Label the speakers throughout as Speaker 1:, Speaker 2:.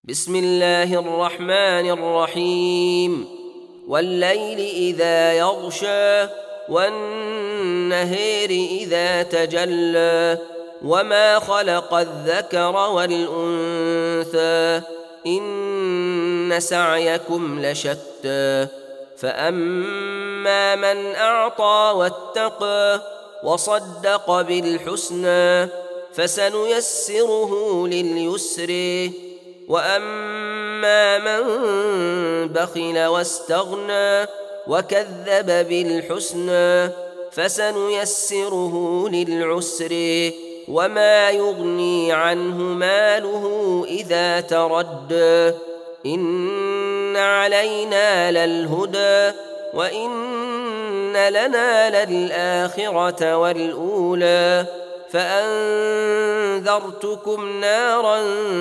Speaker 1: بسم الله الرحمن الرحيم والليل إذا يغشى والنهار إذا تجلى وما خلق الذكر والأنثى إن سعيكم لشتى فأما من أعطى واتقى وصدق بالحسنى فسنيسره لليسر وأما من بخل واستغنى وكذب بالحسنى فسنيسره للعسر وما يغني عنه ماله إذا تردى إن علينا للهدى وإن لنا للآخرة والأولى فأنذرتكم نارا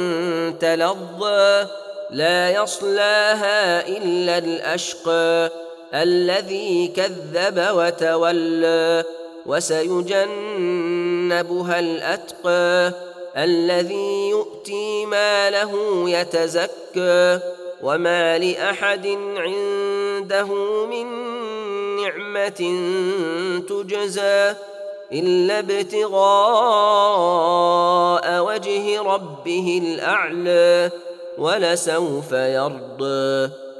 Speaker 1: تلظى لا يصلاها إلا الأشقى الذي كذب وتولى وسيجنبها الأتقى الذي يؤتي ماله يتزكى وما لأحد عنده من نعمة تجزى إلا ابتغاء وجه ربه الأعلى ولسوف يرضى.